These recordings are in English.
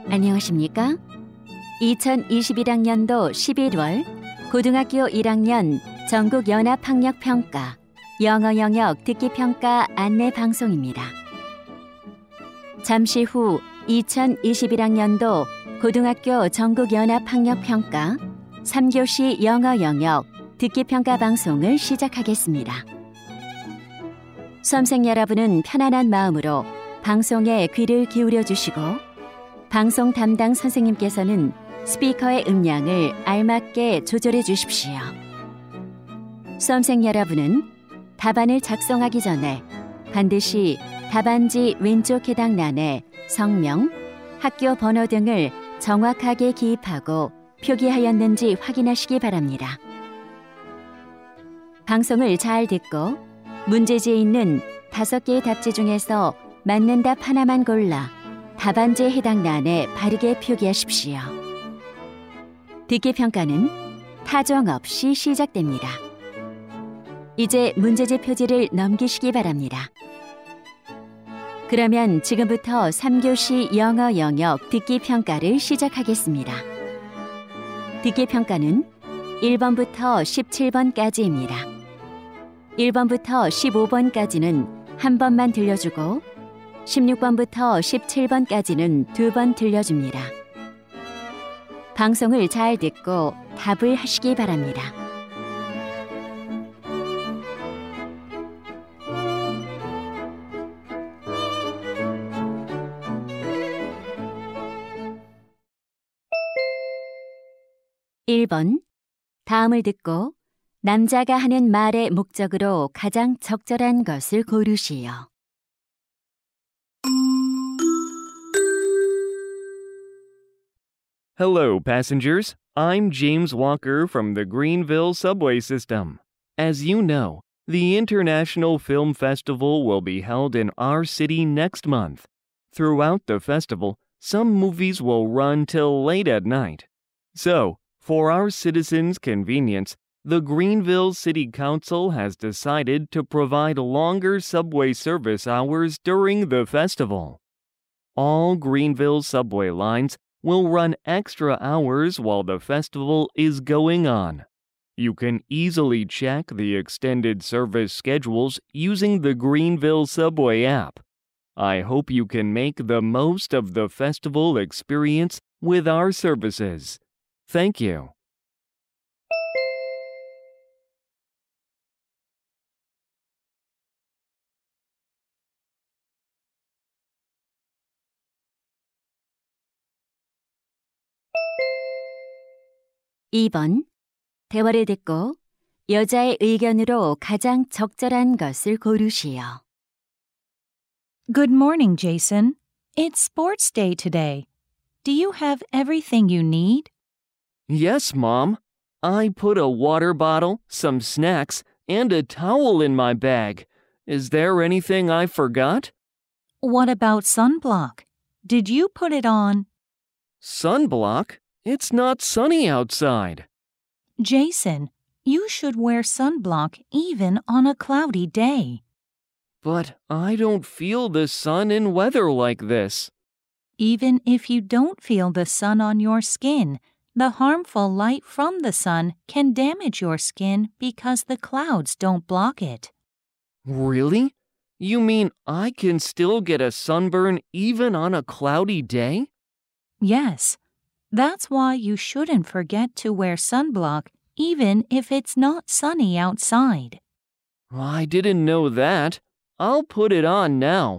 안녕하십니까? 2021학년도 11월 고등학교 1학년 전국연합학력평가 영어 영역 듣기평가 안내 방송입니다. 잠시 후 2021학년도 고등학교 전국연합학력평가 3교시 영어 영역 듣기평가 방송을 시작하겠습니다. 수험생 여러분은 편안한 마음으로 방송에 귀를 기울여 주시고 방송 담당 선생님께서는 스피커의 음량을 알맞게 조절해 주십시오. 수험생 여러분은 답안을 작성하기 전에 반드시 답안지 왼쪽 해당 란에 성명, 학교 번호 등을 정확하게 기입하고 표기하였는지 확인하시기 바랍니다. 방송을 잘 듣고 문제지에 있는 5개의 답지 중에서 맞는 답 하나만 골라 답안지에 해당 란에 바르게 표기하십시오. 듣기평가는 타종 없이 시작됩니다. 이제 문제지 표지를 넘기시기 바랍니다. 그러면 지금부터 3교시 영어 영역 듣기평가를 시작하겠습니다. 듣기평가는 1번부터 17번까지입니다. 1번부터 15번까지는 한 번만 들려주고 16번부터 17번까지는 2번 들려줍니다. 방송을 잘 듣고 답을 하시기 바랍니다. (1번) 다음을 듣고 남자가 하는 말의 목적으로 가장 적절한 것을 고르시오. Hello, passengers. I'm James Walker from the Greenville subway system. As you know, the International Film Festival will be held in our city next month. Throughout the festival, some movies will run till late at night. So, for our citizens' convenience, the Greenville City Council has decided to provide longer subway service hours during the festival. All Greenville subway lines will run extra hours while the festival is going on. You can easily check the extended service schedules using the Greenville Subway app. I hope you can make the most of the festival experience with our services. Thank you. (2번) 대화를 듣고 여자의 의견으로 가장 적절한 것을 고르시오. Good morning, Jason. It's sports day today. Do you have everything you need? Yes, Mom. I put a water bottle, some snacks, and a towel in my bag. Is there anything I forgot? What about sunblock? Did you put it on? Sunblock? It's not sunny outside. Jason, you should wear sunblock even on a cloudy day. But I don't feel the sun in weather like this. Even if you don't feel the sun on your skin, the harmful light from the sun can damage your skin because the clouds don't block it. Really? You mean I can still get a sunburn even on a cloudy day? Yes. That's why you shouldn't forget to wear sunblock even if it's not sunny outside. I didn't know that. I'll put it on now.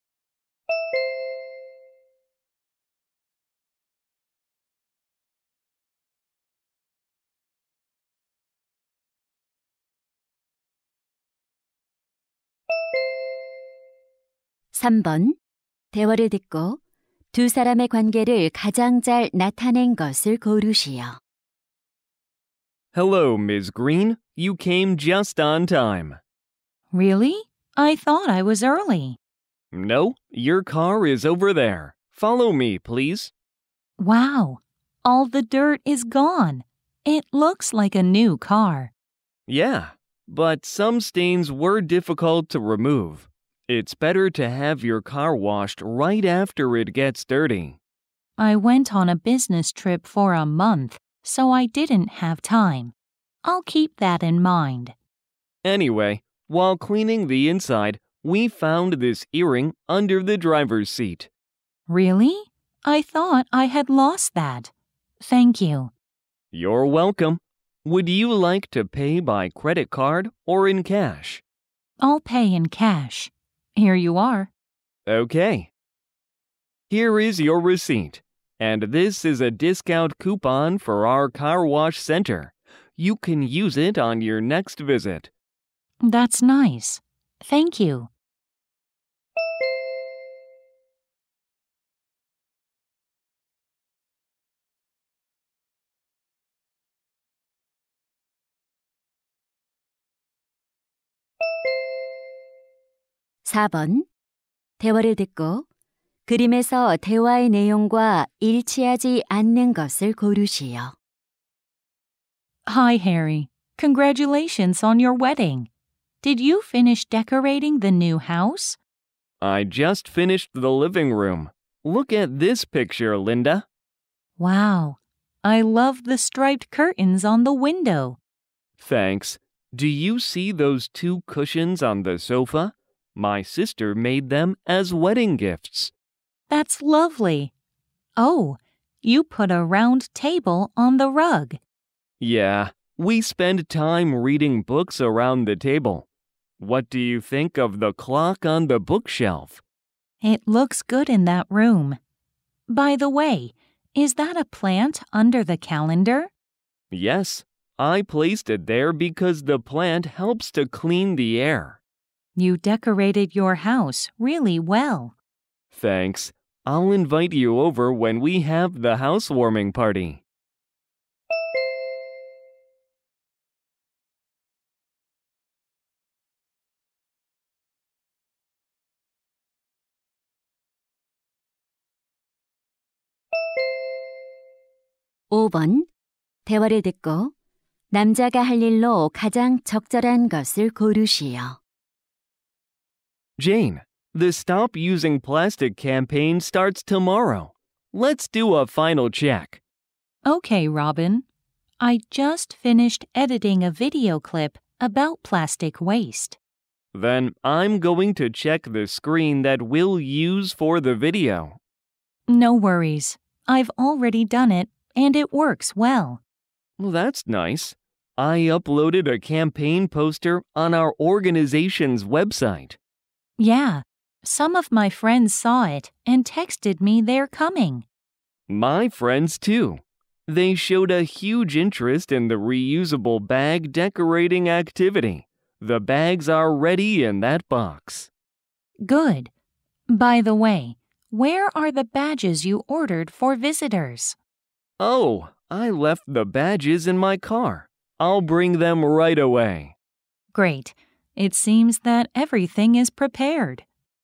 (3번) 대화를 듣고 두 사람의 관계를 가장 잘 나타낸 것을 고르시오. Hello, Ms. Green. You came just on time. Really? I thought I was early. No, your car is over there. Follow me, please. Wow, all the dirt is gone. It looks like a new car. Yeah, but some stains were difficult to remove. It's better to have your car washed right after it gets dirty. I went on a business trip for a month, so I didn't have time. I'll keep that in mind. Anyway, while cleaning the inside, we found this earring under the driver's seat. Really? I thought I had lost that. Thank you. You're welcome. Would you like to pay by credit card or in cash? I'll pay in cash. Here you are. Okay. Here is your receipt, and this is a discount coupon for our car wash center. You can use it on your next visit. That's nice. Thank you. (4번) 대화를 듣고 그림에서 대화의 내용과 일치하지 않는 것을 고르시오. Hi, Harry. Congratulations on your wedding. Did you finish decorating the new house? I just finished the living room. Look at this picture, Linda. Wow. I love the striped curtains on the window. Thanks. Do you see those two cushions on the sofa? My sister made them as wedding gifts. That's lovely. Oh, you put a round table on the rug. Yeah, we spend time reading books around the table. What do you think of the clock on the bookshelf? It looks good in that room. By the way, is that a plant under the calendar? Yes, I placed it there because the plant helps to clean the air. You decorated your house really well. Thanks. I'll invite you over when we have the housewarming party. (5번) 대화를 듣고 남자가 할 일로 가장 적절한 것을 고르시오. Jane, the Stop Using Plastic campaign starts tomorrow. Let's do a final check. Okay, Robin. I just finished editing a video clip about plastic waste. Then I'm going to check the screen that we'll use for the video. No worries. I've already done it, and it works well. Well, that's nice. I uploaded a campaign poster on our organization's website. Yeah, some of my friends saw it and texted me they're coming. My friends, too. They showed a huge interest in the reusable bag decorating activity. The bags are ready in that box. Good. By the way, where are the badges you ordered for visitors? Oh, I left the badges in my car. I'll bring them right away. Great. It seems that everything is prepared.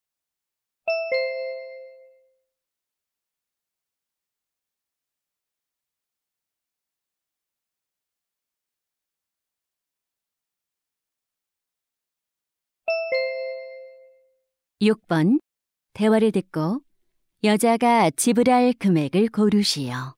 (6번) 대화를 듣고 여자가 지불할 금액을 고르시오.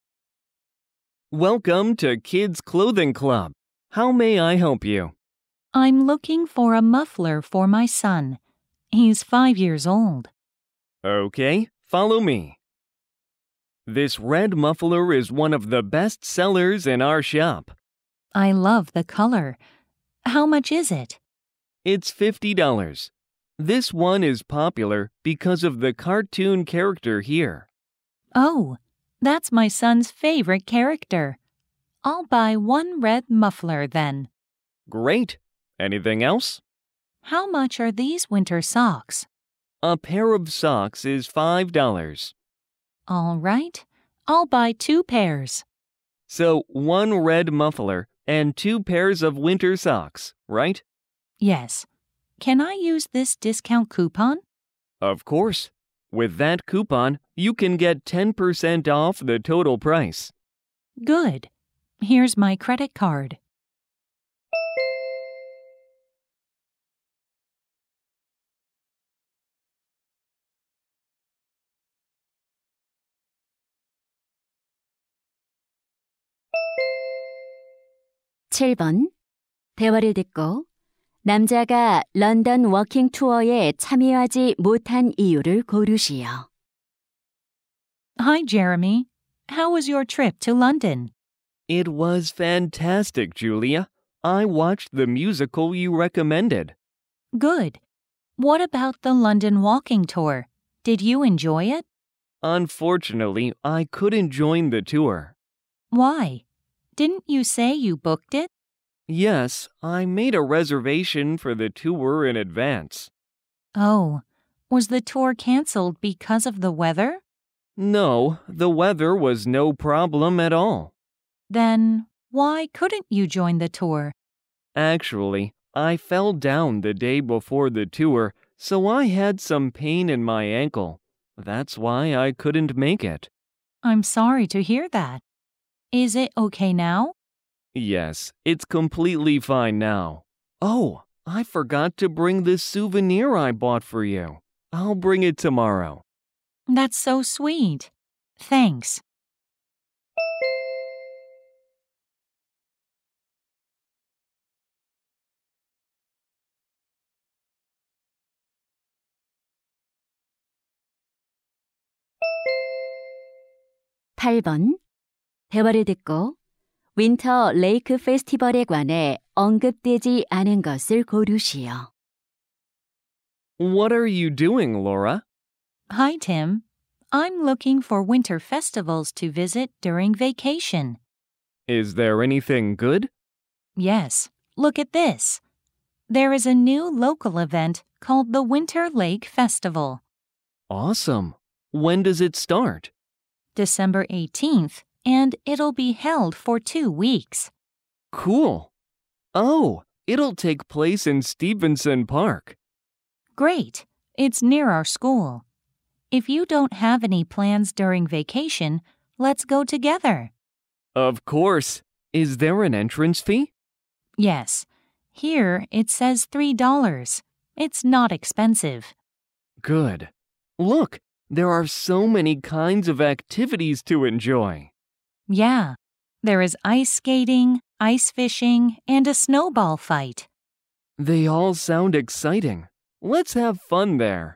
Welcome to Kids Clothing Club. How may I help you? I'm looking for a muffler for my son. He's 5 years old. Okay, follow me. This red muffler is one of the best sellers in our shop. I love the color. How much is it? It's $50. This one is popular because of the cartoon character here. Oh, that's my son's favorite character. I'll buy one red muffler then. Great. Anything else? How much are these winter socks? A pair of socks is $5. All right, I'll buy 2 pairs. So 1 red muffler and 2 pairs of winter socks, right? Yes. Can I use this discount coupon? Of course. With that coupon, you can get 10% off the total price. Good. Here's my credit card. 7번. 대화를 듣고 남자가 런던 워킹 투어에 참여하지 못한 이유를 고르시오. Hi, Jeremy. How was your trip to London? It was fantastic, Julia. I watched the musical you recommended. Good. What about the London walking tour? Did you enjoy it? Unfortunately, I couldn't join the tour. Why? Didn't you say you booked it? Yes, I made a reservation for the tour in advance. Oh, was the tour canceled because of the weather? No, the weather was no problem at all. Then why couldn't you join the tour? Actually, I fell down the day before the tour, so I had some pain in my ankle. That's why I couldn't make it. I'm sorry to hear that. Is it okay now? Yes, it's completely fine now. Oh, I forgot to bring this souvenir I bought for you. I'll bring it tomorrow. That's so sweet. Thanks. (8번) 대화를 듣고 윈터 레이크 페스티벌에 관해 언급되지 않은 것을 고르시오. What are you doing, Laura? Hi, Tim. I'm looking for winter festivals to visit during vacation. Is there anything good? Yes, look at this. There is a new local event called the Winter Lake Festival. Awesome. When does it start? December 18th, and it'll be held for 2 weeks. Cool. Oh, it'll take place in Stevenson Park. Great. It's near our school. If you don't have any plans during vacation, let's go together. Of course. Is there an entrance fee? Yes. Here it says $3. It's not expensive. Good. Look, there are so many kinds of activities to enjoy. Yeah. There is ice skating, ice fishing, and a snowball fight. They all sound exciting. Let's have fun there.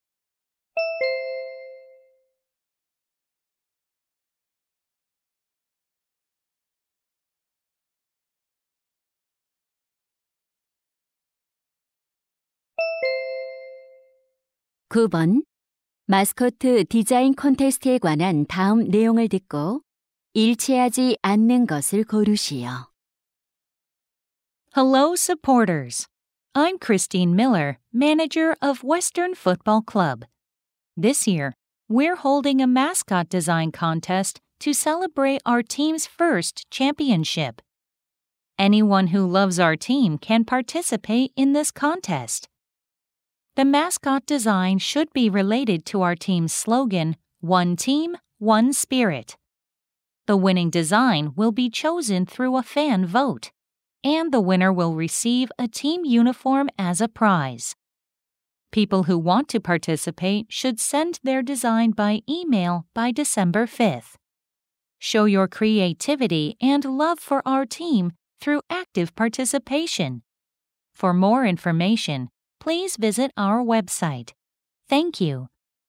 (9번) 마스코트 디자인 콘테스트에 관한 다음 내용을 듣고 일치하지 않는 것을 고르시오. Hello, supporters. I'm Christine Miller, manager of Western Football Club. This year, we're holding a mascot design contest to celebrate our team's first championship. Anyone who loves our team can participate in this contest. The mascot design should be related to our team's slogan, One Team, One Spirit. The winning design will be chosen through a fan vote, and the winner will receive a team uniform as a prize. People who want to participate should send their design by email by December 5th. Show your creativity and love for our team through active participation. For more information, please visit our website. Thank you.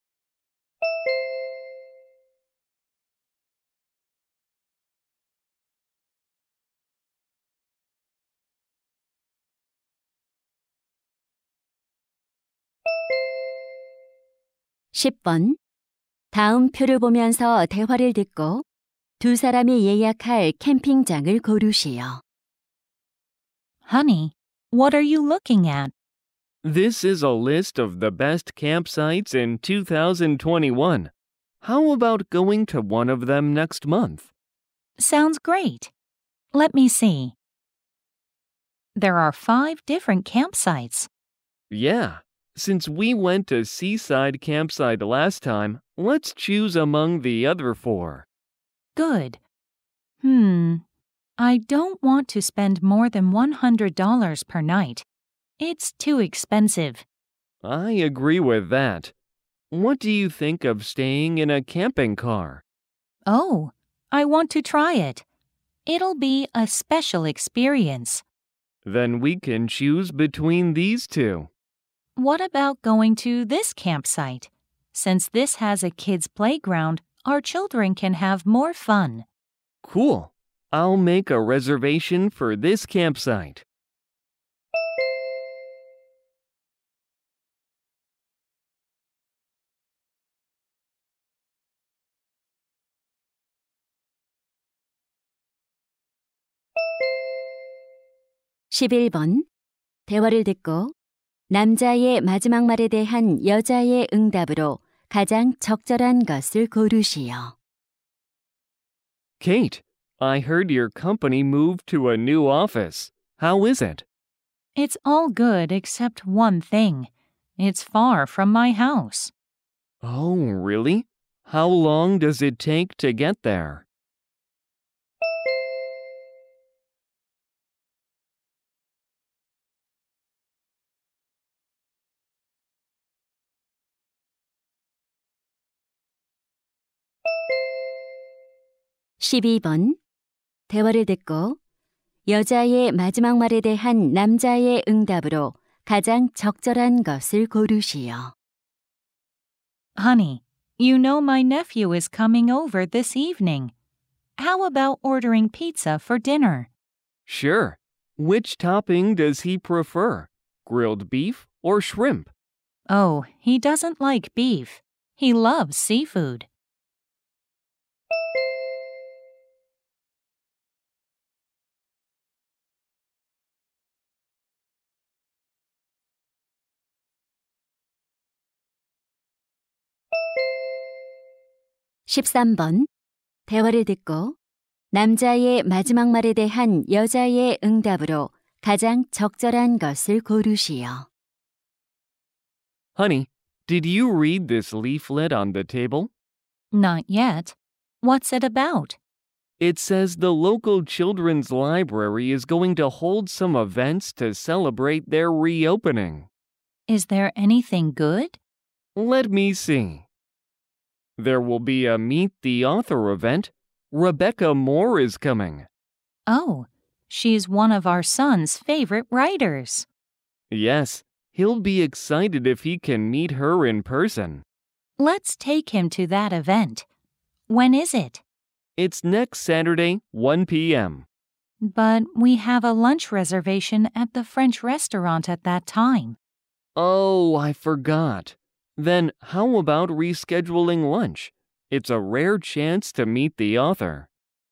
(10번) 다음 표를 보면서 대화를 듣고 두 사람이 예약할 캠핑장을 고르시오. Honey, what are you looking at? This is a list of the best campsites in 2021. How about going to one of them next month? Sounds great. Let me see. There are 5 different campsites. Yeah. Since we went to Seaside Campsite last time, let's choose among the other 4. Good. I don't want to spend more than $100 per night. It's too expensive. I agree with that. What do you think of staying in a camping car? Oh, I want to try it. It'll be a special experience. Then we can choose between these two. What about going to this campsite? Since this has a kids' playground, our children can have more fun. Cool. I'll make a reservation for this campsite. (11번) 대화를 듣고 남자의 마지막 말에 대한 여자의 응답으로 가장 적절한 것을 고르시오. Kate, I heard your company moved to a new office. How is it? It's all good except one thing. It's far from my house. Oh, really? How long does it take to get there? (12번) 대화를 듣고 여자의 마지막 말에 대한 남자의 응답으로 가장 적절한 것을 고르시오. Honey, you know my nephew is coming over this evening. How about ordering pizza for dinner? Sure. Which topping does he prefer? Grilled beef or shrimp? Oh, he doesn't like beef. He loves seafood. (13번) 대화를 듣고 남자의 마지막 말에 대한 여자의 응답으로 가장 적절한 것을 고르시오. Honey, did you read this leaflet on the table? Not yet. What's it about? It says the local children's library is going to hold some events to celebrate their reopening. Is there anything good? Let me see. There will be a Meet the Author event. Rebecca Moore is coming. Oh, she's one of our son's favorite writers. Yes, he'll be excited if he can meet her in person. Let's take him to that event. When is it? It's next Saturday, 1 p.m. But we have a lunch reservation at the French restaurant at that time. Oh, I forgot. Then how about rescheduling lunch? It's a rare chance to meet the author.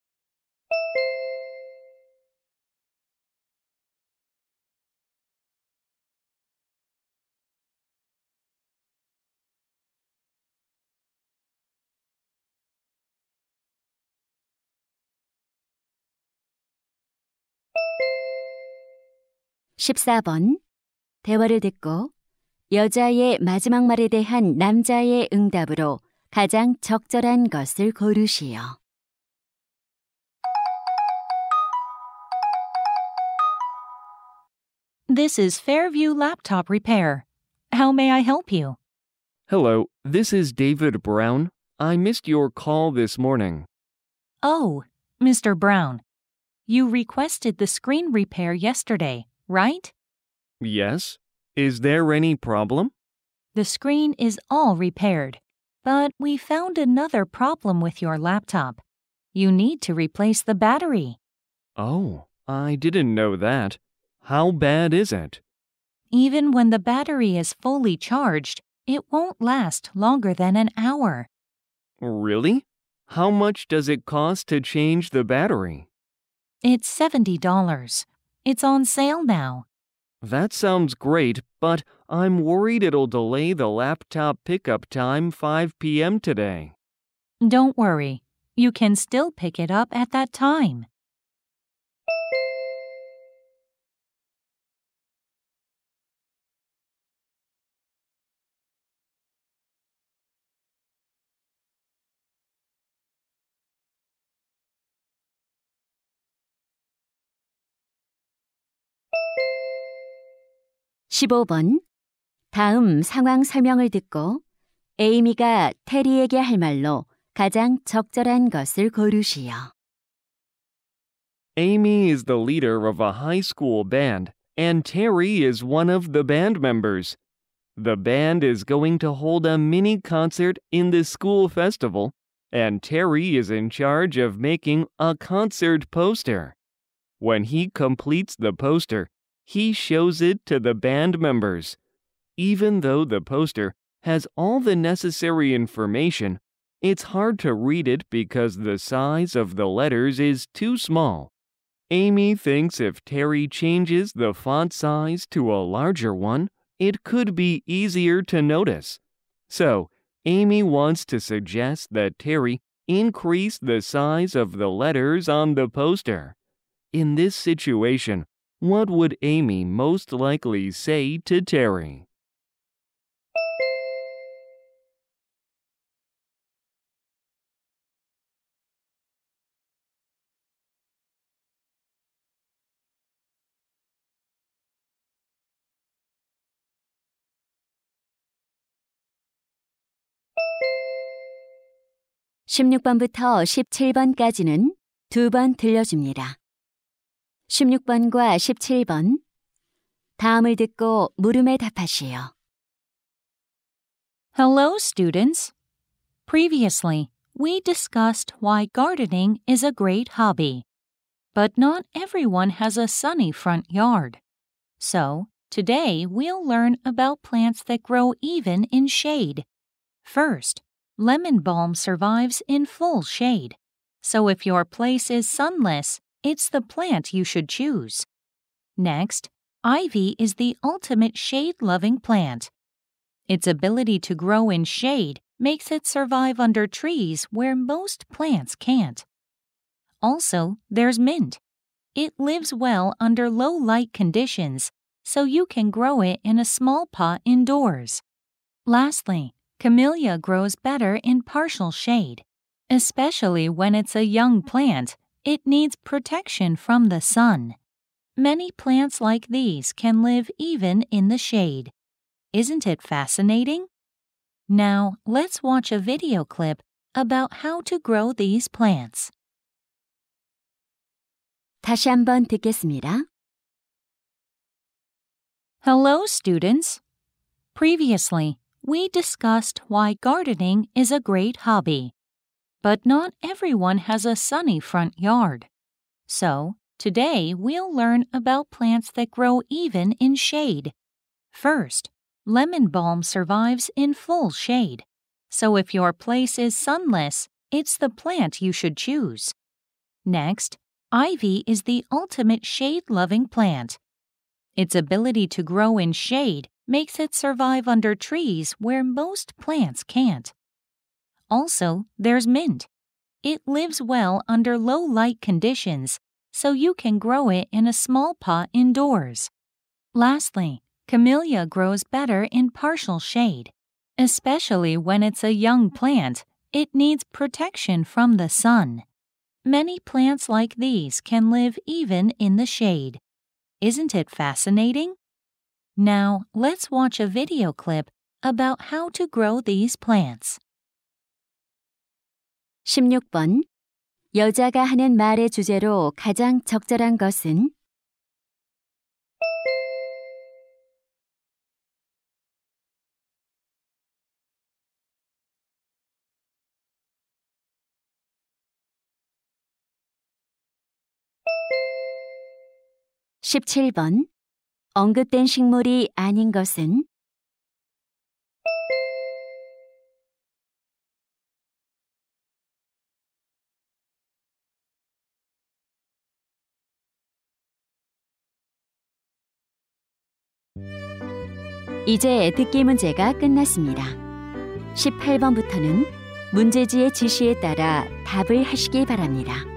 (14번) 대화를 듣고 여자의 마지막 말에 대한 남자의 응답으로 가장 적절한 것을 고르시오. This is Fairview Laptop Repair. How may I help you? Hello, this is David Brown. I missed your call this morning. Oh, Mr. Brown. You requested the screen repair yesterday, right? Yes? Is there any problem? The screen is all repaired, but we found another problem with your laptop. You need to replace the battery. Oh, I didn't know that. How bad is it? Even when the battery is fully charged, it won't last longer than an hour. Really? How much does it cost to change the battery? It's $70. It's on sale now. That sounds great, but I'm worried it'll delay the laptop pickup time 5 p.m. today. Don't worry. You can still pick it up at that time. (15번) 다음 상황 설명을 듣고 에이미가 테리에게 할 말로 가장 적절한 것을 고르시오. Amy is the leader of a high school band, and Terry is one of the band members. The band is going to hold a mini concert in the school festival, and Terry is in charge of making a concert poster. When he completes the poster, he shows it to the band members. Even though the poster has all the necessary information, it's hard to read it because the size of the letters is too small. Amy thinks if Terry changes the font size to a larger one, it could be easier to notice. So, Amy wants to suggest that Terry increase the size of the letters on the poster. In this situation, what would Amy most likely say to Terry? (16번부터 17번까지는 2번 들려줍니다. 16번과 17번 다음을 듣고 물음에 답하시오. Hello, students. Previously, we discussed why gardening is a great hobby. But not everyone has a sunny front yard. So, today we'll learn about plants that grow even in shade. First, lemon balm survives in full shade. So if your place is sunless, it's the plant you should choose. Next, ivy is the ultimate shade-loving plant. Its ability to grow in shade makes it survive under trees where most plants can't. Also, there's mint. It lives well under low light conditions, so you can grow it in a small pot indoors. Lastly, camellia grows better in partial shade. Especially when it's a young plant, it needs protection from the sun. Many plants like these can live even in the shade. Isn't it fascinating? Now, let's watch a video clip about how to grow these plants. 다시 한번 듣겠습니다. Hello, students. Previously, we discussed why gardening is a great hobby. But not everyone has a sunny front yard. So, today we'll learn about plants that grow even in shade. First, lemon balm survives in full shade. So if your place is sunless, it's the plant you should choose. Next, ivy is the ultimate shade-loving plant. Its ability to grow in shade makes it survive under trees where most plants can't. Also, there's mint. It lives well under low light conditions, so you can grow it in a small pot indoors. Lastly, camellia grows better in partial shade. Especially when it's a young plant, it needs protection from the sun. Many plants like these can live even in the shade. Isn't it fascinating? Now, let's watch a video clip about how to grow these plants. 16번 여자가 하는 말의 주제로 가장 적절한 것은? (17번) 언급된 식물이 아닌 것은? 이제 듣기 문제가 끝났습니다. 18번부터는 문제지의 지시에 따라 답을 하시기 바랍니다.